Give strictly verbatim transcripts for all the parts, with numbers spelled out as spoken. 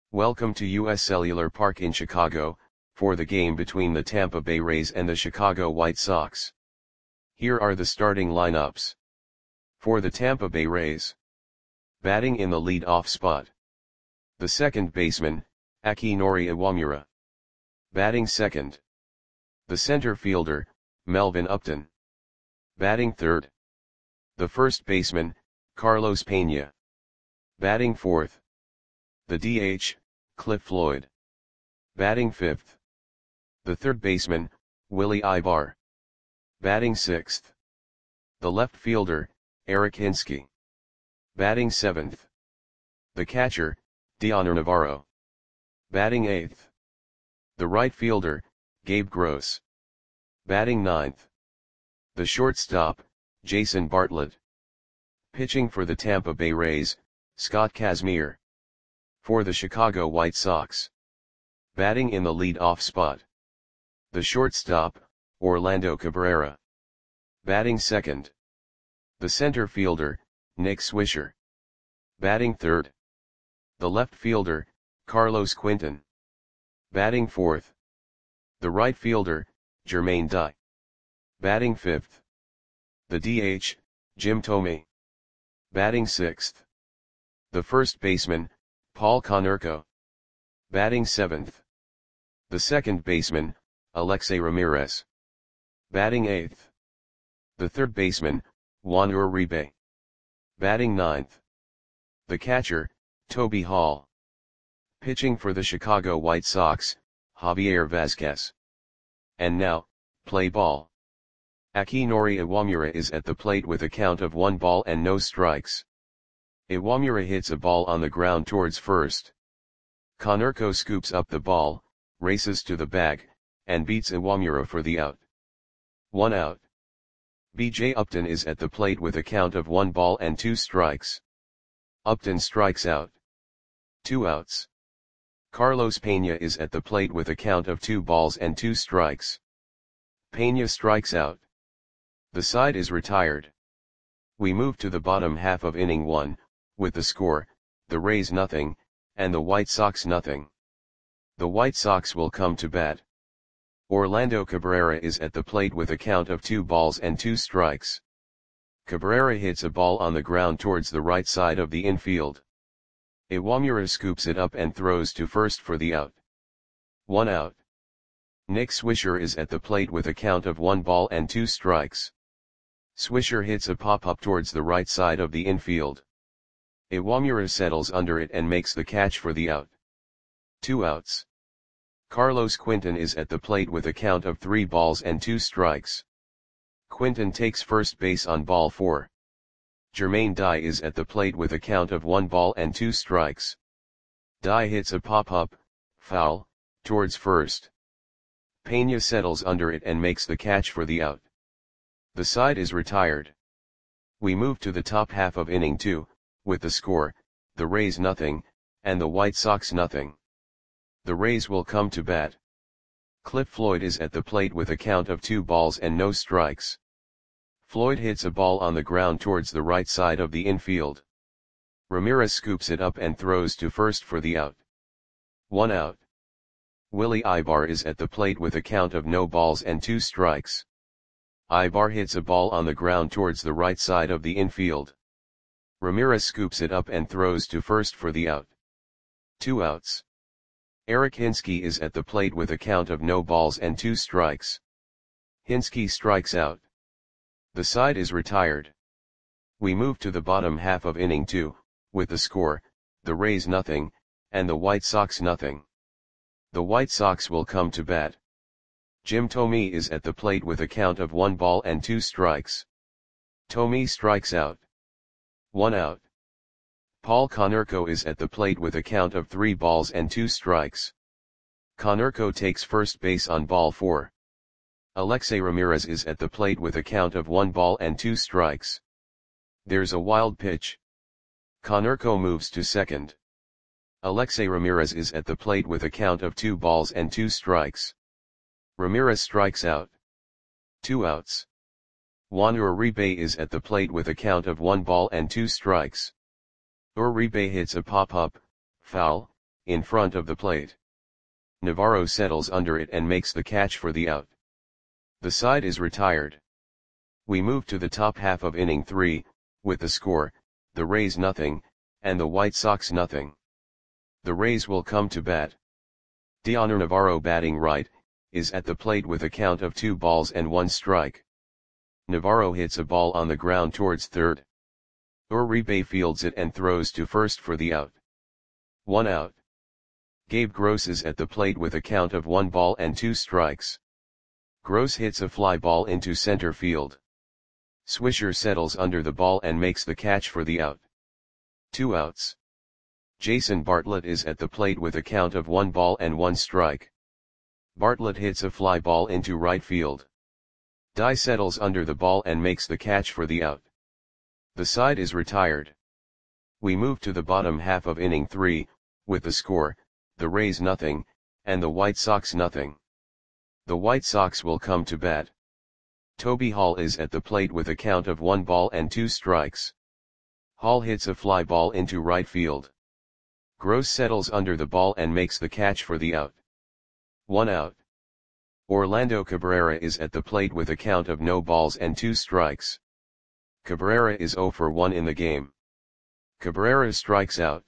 Welcome to U S Cellular Park in Chicago, for the game between the Tampa Bay Rays and the Chicago White Sox. Here are the starting lineups. For the Tampa Bay Rays. Batting in the lead-off spot. The second baseman, Akinori Iwamura. Batting second. The center fielder, Melvin Upton. Batting third. The first baseman, Carlos Pena. Batting fourth. The D H, Cliff Floyd. Batting fifth. The third baseman, Willie Aybar. Batting sixth. The left fielder, Eric Hinske. Batting seventh. The catcher, Dioner Navarro. Batting eighth. The right fielder, Gabe Gross. Batting ninth. The shortstop, Jason Bartlett. Pitching for the Tampa Bay Rays, Scott Kazmir. For the Chicago White Sox. Batting in the lead-off spot. The shortstop, Orlando Cabrera. Batting second. The center fielder, Nick Swisher. Batting third. The left fielder, Carlos Quinton. Batting fourth. The right fielder, Jermaine Dye. Batting fifth. The D H, Jim Thome. Batting sixth. The first baseman, Paul Konerko. Batting seventh. The second baseman, Alexei Ramirez. Batting eighth. The third baseman, Juan Uribe. Batting ninth. The catcher, Toby Hall. Pitching for the Chicago White Sox, Javier Vazquez. And now, play ball. Akinori Iwamura is at the plate with a count of one ball and no strikes. Iwamura hits a ball on the ground towards first. Konerko scoops up the ball, races to the bag, and beats Iwamura for the out. One out. B J Upton is at the plate with a count of one ball and two strikes. Upton strikes out. Two outs. Carlos Pena is at the plate with a count of two balls and two strikes. Pena strikes out. The side is retired. We move to the bottom half of inning one, with the score, the Rays nothing, and the White Sox nothing. The White Sox will come to bat. Orlando Cabrera is at the plate with a count of two balls and two strikes. Cabrera hits a ball on the ground towards the right side of the infield. Iwamura scoops it up and throws to first for the out. One out. Nick Swisher is at the plate with a count of one ball and two strikes. Swisher hits a pop-up towards the right side of the infield. Iwamura settles under it and makes the catch for the out. Two outs. Carlos Quinton is at the plate with a count of three balls and two strikes. Quinton takes first base on ball four. Jermaine Dye is at the plate with a count of one ball and two strikes. Dye hits a pop-up, foul, towards first. Pena settles under it and makes the catch for the out. The side is retired. We move to the top half of inning two, with the score, the Rays nothing, and the White Sox nothing. The Rays will come to bat. Cliff Floyd is at the plate with a count of two balls and no strikes. Floyd hits a ball on the ground towards the right side of the infield. Ramirez scoops it up and throws to first for the out. One out. Willie Aybar is at the plate with a count of no balls and two strikes. Aybar hits a ball on the ground towards the right side of the infield. Ramirez scoops it up and throws to first for the out. Two outs. Eric Hinske is at the plate with a count of no balls and two strikes. Hinske strikes out. The side is retired. We move to the bottom half of inning two, with the score, the Rays nothing, and the White Sox nothing. The White Sox will come to bat. Jim Thome is at the plate with a count of one ball and two strikes. Thome strikes out. One out. Paul Konerko is at the plate with a count of three balls and two strikes. Konerko takes first base on ball four. Alexei Ramirez is at the plate with a count of one ball and two strikes. There's a wild pitch. Konerko moves to second. Alexei Ramirez is at the plate with a count of two balls and two strikes. Ramirez strikes out. Two outs. Juan Uribe is at the plate with a count of one ball and two strikes. Uribe hits a pop-up, foul, in front of the plate. Navarro settles under it and makes the catch for the out. The side is retired. We move to the top half of inning three, with the score, the Rays nothing, and the White Sox nothing. The Rays will come to bat. Dioner Navarro, batting right, is at the plate with a count of two balls and one strike. Navarro hits a ball on the ground towards third. Uribe fields it and throws to first for the out. One out. Gabe Gross is at the plate with a count of one ball and two strikes. Gross hits a fly ball into center field. Swisher settles under the ball and makes the catch for the out. Two outs. Jason Bartlett is at the plate with a count of one ball and one strike. Bartlett hits a fly ball into right field. Dye settles under the ball and makes the catch for the out. The side is retired. We move to the bottom half of inning three, with the score, the Rays nothing, and the White Sox nothing. The White Sox will come to bat. Toby Hall is at the plate with a count of one ball and two strikes. Hall hits a fly ball into right field. Gross settles under the ball and makes the catch for the out. One out. Orlando Cabrera is at the plate with a count of no balls and two strikes. Cabrera is zero for one in the game. Cabrera strikes out.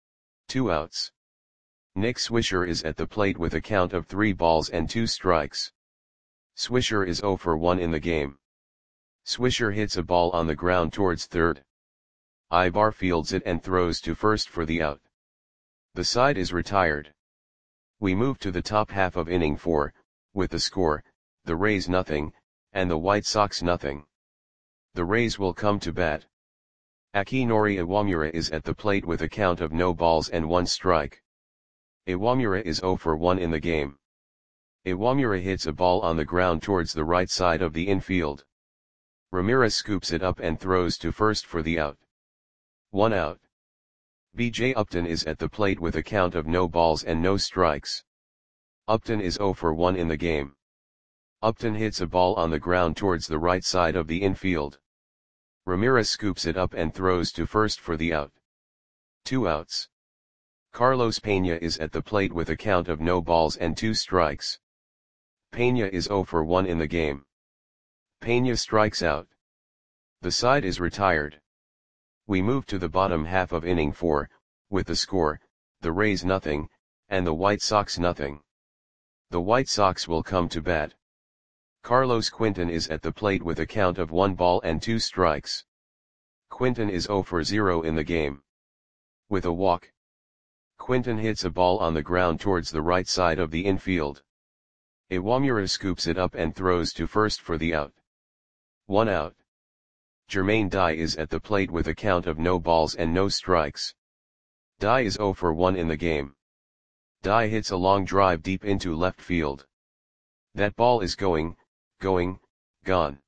Two outs. Nick Swisher is at the plate with a count of three balls and two strikes. Swisher is zero for one in the game. Swisher hits a ball on the ground towards third. Ibar fields it and throws to first for the out. The side is retired. We move to the top half of inning four, with the score, the Rays nothing, and the White Sox nothing. The Rays will come to bat. Akinori Iwamura is at the plate with a count of no balls and one strike. Iwamura is zero for one in the game. Iwamura hits a ball on the ground towards the right side of the infield. Ramirez scoops it up and throws to first for the out. One out. B J Upton is at the plate with a count of no balls and no strikes. Upton is zero for one in the game. Upton hits a ball on the ground towards the right side of the infield. Ramirez scoops it up and throws to first for the out. Two outs. Carlos Peña is at the plate with a count of no balls and two strikes. Peña is zero for one in the game. Peña strikes out. The side is retired. We move to the bottom half of inning four, with the score, the Rays nothing, and the White Sox nothing. The White Sox will come to bat. Carlos Quinton is at the plate with a count of one ball and two strikes. Quinton is zero for zero in the game. With a walk, Quinton hits a ball on the ground towards the right side of the infield. Iwamura scoops it up and throws to first for the out. One out. Jermaine Dye is at the plate with a count of no balls and no strikes. Dye is zero for one in the game. Dye hits a long drive deep into left field. That ball is going, going, gone.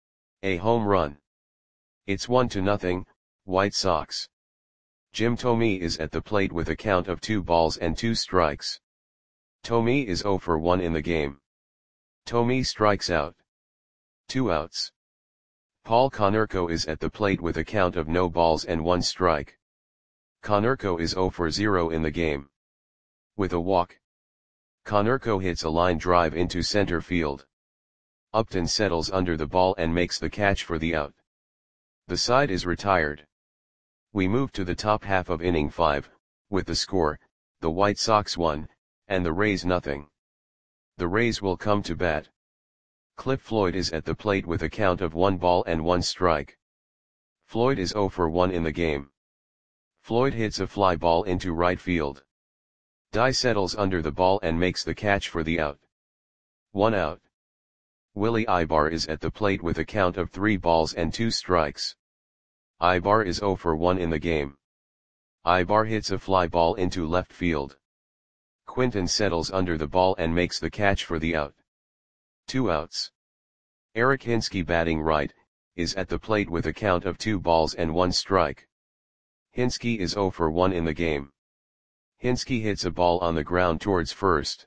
A home run. It's one to nothing, White Sox. Jim Thome is at the plate with a count of two balls and two strikes. Thome is zero for one in the game. Thome strikes out. Two outs. Paul Konerko is at the plate with a count of no balls and one strike. Konerko is zero for zero in the game. With a walk, Konerko hits a line drive into center field. Upton settles under the ball and makes the catch for the out. The side is retired. We move to the top half of inning five, with the score, the White Sox one, and the Rays nothing. The Rays will come to bat. Cliff Floyd is at the plate with a count of one ball and one strike. Floyd is zero for one in the game. Floyd hits a fly ball into right field. Dye settles under the ball and makes the catch for the out. One out. Willie Ibar is at the plate with a count of three balls and two strikes. Ibar is zero for one in the game. Ibar hits a fly ball into left field. Quinton settles under the ball and makes the catch for the out. Two outs. Eric Hinske, batting right, is at the plate with a count of two balls and one strike. Hinske is zero for one in the game. Hinske hits a ball on the ground towards first.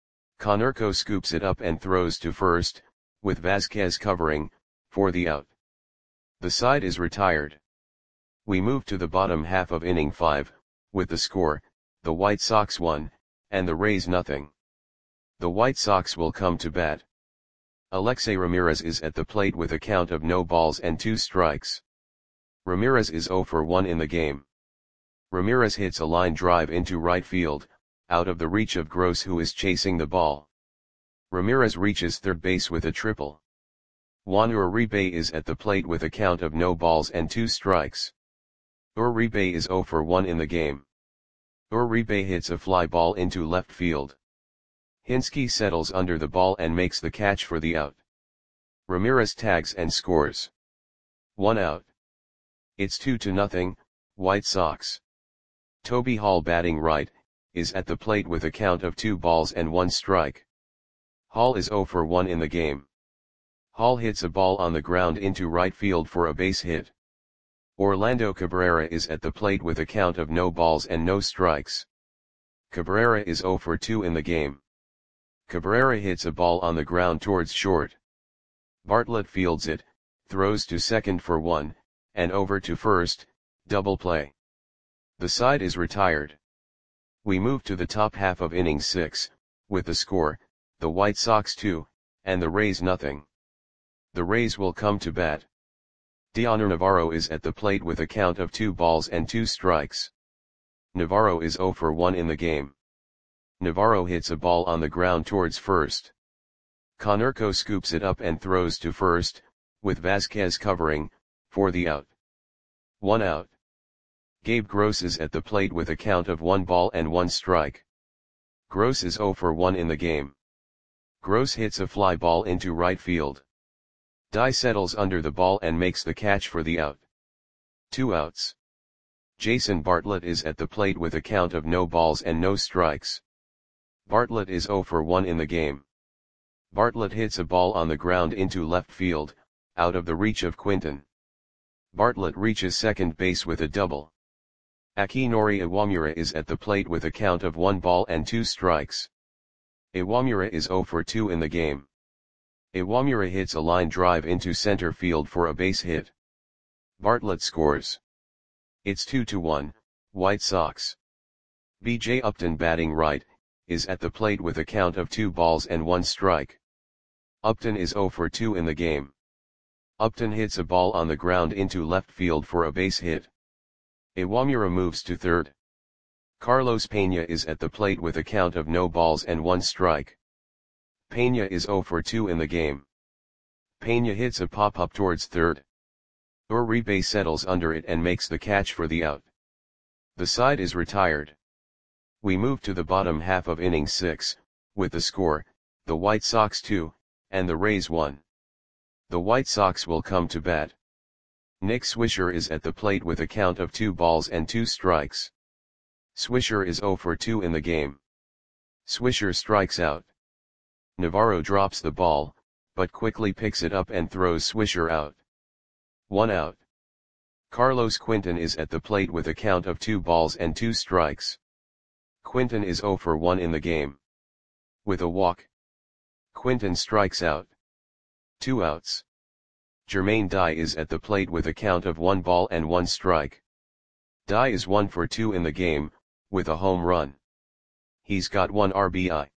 Konerko scoops it up and throws to first, with Vasquez covering, for the out. The side is retired. We move to the bottom half of inning five, with the score, the White Sox one, and the Rays nothing. The White Sox will come to bat. Alexei Ramirez is at the plate with a count of no balls and two strikes. Ramirez is zero for one in the game. Ramirez hits a line drive into right field, out of the reach of Gross, who is chasing the ball. Ramirez reaches third base with a triple. Juan Uribe is at the plate with a count of no balls and two strikes. Uribe is zero for one in the game. Uribe hits a fly ball into left field. Hinske settles under the ball and makes the catch for the out. Ramirez tags and scores. One out. It's two to nothing, White Sox. Toby Hall, batting right, is at the plate with a count of two balls and one strike. Hall is zero for one in the game. Hall hits a ball on the ground into right field for a base hit. Orlando Cabrera is at the plate with a count of no balls and no strikes. Cabrera is zero for two in the game. Cabrera hits a ball on the ground towards short. Bartlett fields it, throws to second for one, and over to first, double play. The side is retired. We move to the top half of inning six, with the score, the White Sox two, and the Rays nothing. The Rays will come to bat. Dioner Navarro is at the plate with a count of two balls and two strikes. Navarro is zero for one in the game. Navarro hits a ball on the ground towards first. Konerko scoops it up and throws to first, with Vasquez covering, for the out. One out. Gabe Gross is at the plate with a count of one ball and one strike. Gross is zero for one in the game. Gross hits a fly ball into right field. Dye settles under the ball and makes the catch for the out. Two outs. Jason Bartlett is at the plate with a count of no balls and no strikes. Bartlett is zero for one in the game. Bartlett hits a ball on the ground into left field, out of the reach of Quinton. Bartlett reaches second base with a double. Akinori Iwamura is at the plate with a count of one ball and two strikes. Iwamura is zero for two in the game. Iwamura hits a line drive into center field for a base hit. Bartlett scores. It's two to one, White Sox. B J Upton, batting right, is at the plate with a count of two balls and one strike. Upton is zero for two in the game. Upton hits a ball on the ground into left field for a base hit. Iwamura moves to third. Carlos Pena is at the plate with a count of no balls and one strike. Pena is zero for two in the game. Pena hits a pop-up towards third. Uribe settles under it and makes the catch for the out. The side is retired. We move to the bottom half of inning six, with the score, the White Sox two, and the Rays one. The White Sox will come to bat. Nick Swisher is at the plate with a count of two balls and two strikes. Swisher is zero for two in the game. Swisher strikes out. Navarro drops the ball, but quickly picks it up and throws Swisher out. One out. Carlos Quinton is at the plate with a count of two balls and two strikes. Quinton is zero for one in the game. With a walk, Quinton strikes out. Two outs. Jermaine Dye is at the plate with a count of one ball and one strike. Dye is one for two in the game, with a home run. He's got one R B I.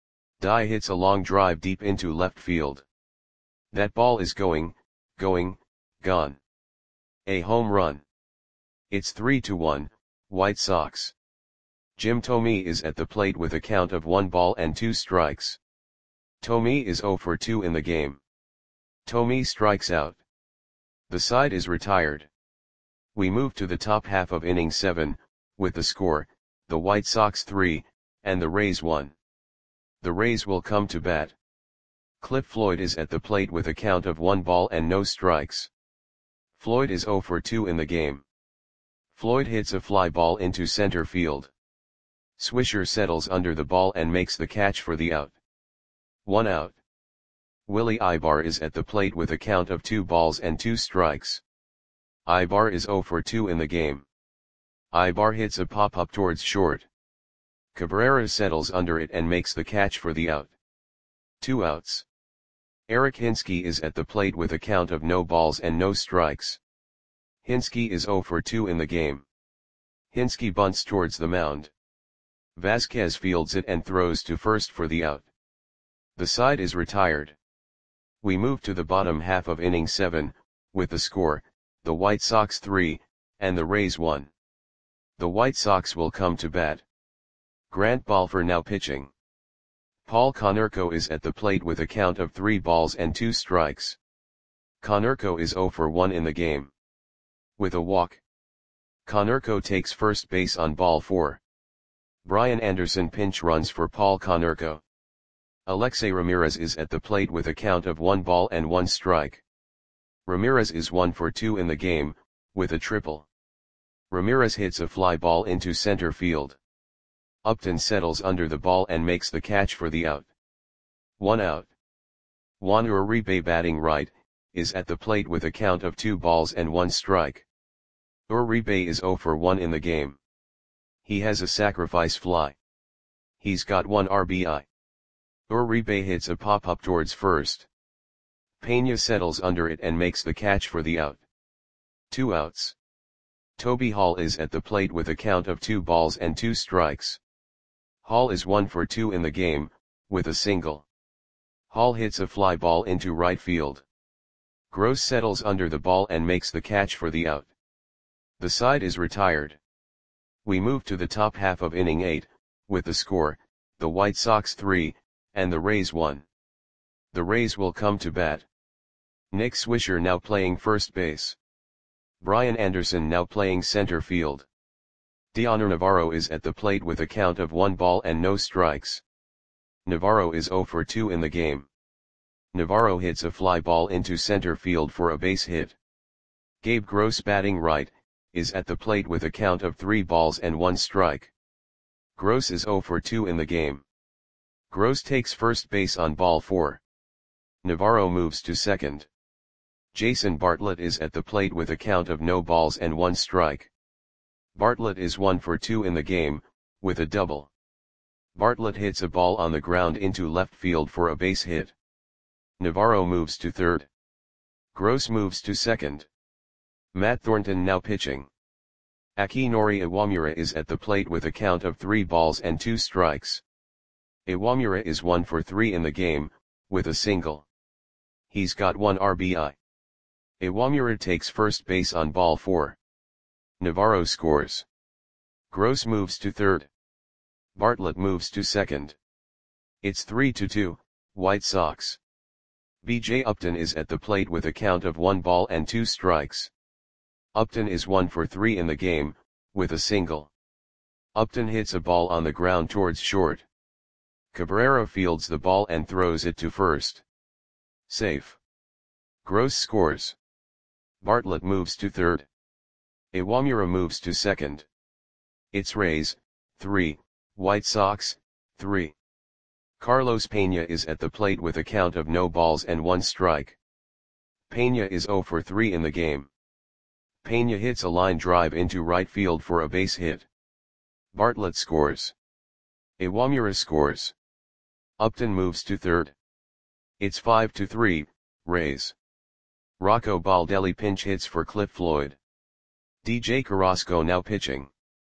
Dye hits a long drive deep into left field. That ball is going, going, gone. A home run. It's three to one, White Sox. Jim Thome is at the plate with a count of one ball and two strikes. Thome is zero for two in the game. Thome strikes out. The side is retired. We move to the top half of inning seven, with the score, the White Sox three, and the Rays one. The Rays will come to bat. Cliff Floyd is at the plate with a count of one ball and no strikes. Floyd is zero for two in the game. Floyd hits a fly ball into center field. Swisher settles under the ball and makes the catch for the out. One out. Willie Ibar is at the plate with a count of two balls and two strikes. Ibar is zero for two in the game. Ibar hits a pop-up towards short. Cabrera settles under it and makes the catch for the out. Two outs. Eric Hinske is at the plate with a count of no balls and no strikes. Hinske is zero for two in the game. Hinske bunts towards the mound. Vasquez fields it and throws to first for the out. The side is retired. We move to the bottom half of inning seven, with the score, the White Sox three, and the Rays one. The White Sox will come to bat. Grant Balfour now pitching. Paul Konerko is at the plate with a count of three balls and two strikes. Konerko is zero for one in the game. With a walk. Konerko takes first base on ball four. Brian Anderson pinch runs for Paul Konerko. Alexei Ramirez is at the plate with a count of one ball and one strike. Ramirez is one for two in the game, with a triple. Ramirez hits a fly ball into center field. Upton settles under the ball and makes the catch for the out. One out. Juan Uribe batting right, is at the plate with a count of two balls and one strike. Uribe is zero for one in the game. He has a sacrifice fly. He's got one R B I. Uribe hits a pop-up towards first. Pena settles under it and makes the catch for the out. Two outs. Toby Hall is at the plate with a count of two balls and two strikes. Hall is one for two in the game, with a single. Hall hits a fly ball into right field. Gross settles under the ball and makes the catch for the out. The side is retired. We move to the top half of inning eight, with the score, the White Sox three, and the Rays one. The Rays will come to bat. Nick Swisher now playing first base. Brian Anderson now playing center field. Dioner Navarro is at the plate with a count of one ball and no strikes. Navarro is zero for two in the game. Navarro hits a fly ball into center field for a base hit. Gabe Gross batting right, is at the plate with a count of three balls and one strike. Gross is zero for two in the game. Gross takes first base on ball four. Navarro moves to second. Jason Bartlett is at the plate with a count of no balls and one strike. Bartlett is one for two in the game, with a double. Bartlett hits a ball on the ground into left field for a base hit. Navarro moves to third. Gross moves to second. Matt Thornton now pitching. Akinori Iwamura is at the plate with a count of three balls and two strikes. Iwamura is one for three in the game, with a single. He's got one R B I. Iwamura takes first base on ball four. Navarro scores. Gross moves to third. Bartlett moves to second. It's three to two, White Sox. B J Upton is at the plate with a count of one ball and two strikes. Upton is one for three in the game, with a single. Upton hits a ball on the ground towards short. Cabrera fields the ball and throws it to first. Safe. Gross scores. Bartlett moves to third. Iwamura moves to second. It's Rays, three, White Sox, three. Carlos Pena is at the plate with a count of no balls and one strike. Pena is zero for three in the game. Pena hits a line drive into right field for a base hit. Bartlett scores. Iwamura scores. Upton moves to third. It's five to three, Rays. Rocco Baldelli pinch hits for Cliff Floyd. D J Carrasco now pitching.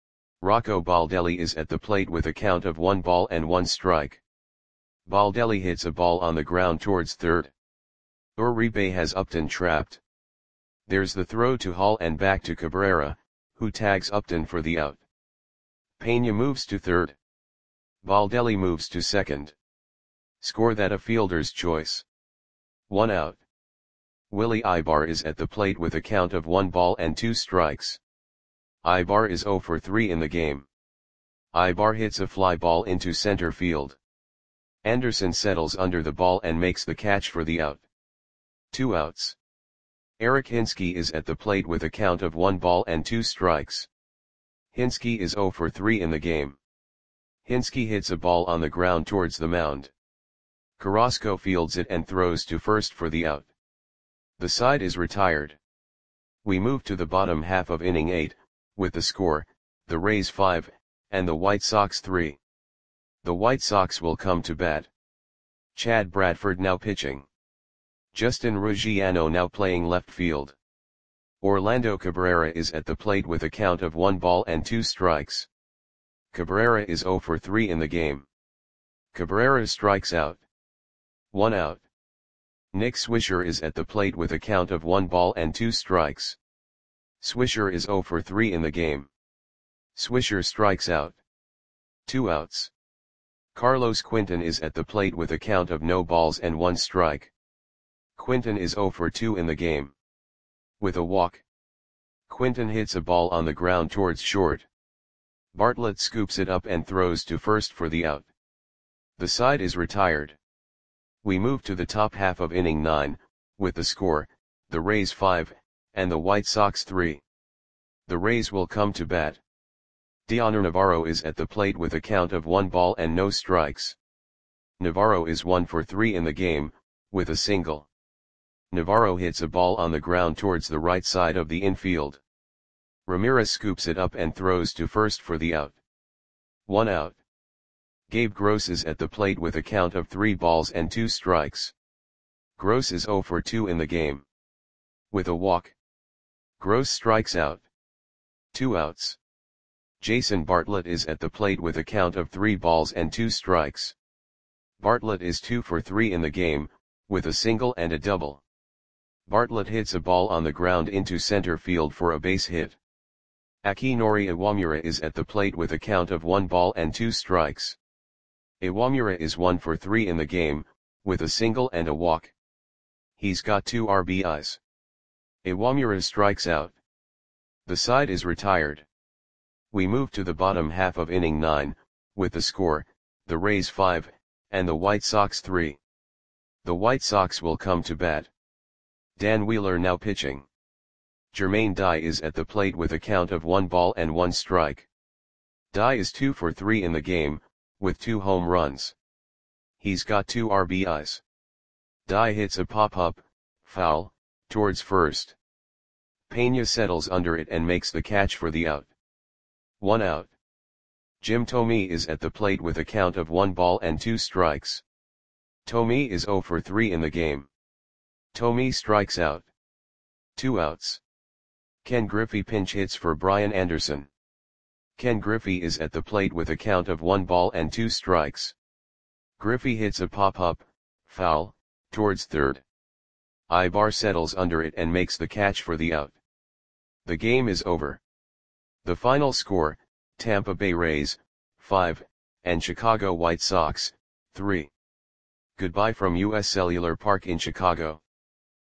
Rocco Baldelli is at the plate with a count of one ball and one strike. Baldelli hits a ball on the ground towards third. Uribe has Upton trapped. There's the throw to Hall and back to Cabrera, who tags Upton for the out. Pena moves to third. Baldelli moves to second. Score that a fielder's choice. One out. Willie Ibar is at the plate with a count of one ball and two strikes. Ibar is zero for three in the game. Ibar hits a fly ball into center field. Anderson settles under the ball and makes the catch for the out. Two outs. Eric Hinske is at the plate with a count of one ball and two strikes. Hinske is zero for three in the game. Hinske hits a ball on the ground towards the mound. Carrasco fields it and throws to first for the out. The side is retired. We move to the bottom half of inning eight, with the score, the Rays five, and the White Sox three. The White Sox will come to bat. Chad Bradford now pitching. Justin Ruggiano now playing left field. Orlando Cabrera is at the plate with a count of one ball and two strikes. Cabrera is zero for three in the game. Cabrera strikes out. One out. Nick Swisher is at the plate with a count of one ball and two strikes. Swisher is zero for three in the game. Swisher strikes out. Two outs. Carlos Quinton is at the plate with a count of no balls and one strike. Quinton is zero for two in the game. With a walk. Quinton hits a ball on the ground towards short. Bartlett scoops it up and throws to first for the out. The side is retired. We move to the top half of inning nine, with the score, the Rays five, and the White Sox three. The Rays will come to bat. Dioner Navarro is at the plate with a count of one ball and no strikes. Navarro is one for three in the game, with a single. Navarro hits a ball on the ground towards the right side of the infield. Ramirez scoops it up and throws to first for the out. One out. Gabe Gross is at the plate with a count of three balls and two strikes. Gross is zero for two in the game. With a walk. Gross strikes out. Two outs. Jason Bartlett is at the plate with a count of three balls and two strikes. Bartlett is two for three in the game, with a single and a double. Bartlett hits a ball on the ground into center field for a base hit. Akinori Iwamura is at the plate with a count of one ball and two strikes. Iwamura is one for three in the game, with a single and a walk. He's got two R B Is. Iwamura strikes out. The side is retired. We move to the bottom half of inning nine, with the score, the Rays five, and the White Sox three. The White Sox will come to bat. Dan Wheeler now pitching. Jermaine Dye is at the plate with a count of one ball and one strike. Dye is two for three in the game, with two home runs. He's got two R B Is. Dye hits a pop-up, foul, towards first. Pena settles under it and makes the catch for the out. One out. Jim Thome is at the plate with a count of one ball and two strikes. Thome is zero for three in the game. Thome strikes out. Two outs. Ken Griffey pinch hits for Brian Anderson. Ken Griffey is at the plate with a count of one ball and two strikes. Griffey hits a pop-up, foul, towards third. Ibar settles under it and makes the catch for the out. The game is over. The final score, Tampa Bay Rays, five, and Chicago White Sox, three. Goodbye from U S Cellular Park in Chicago.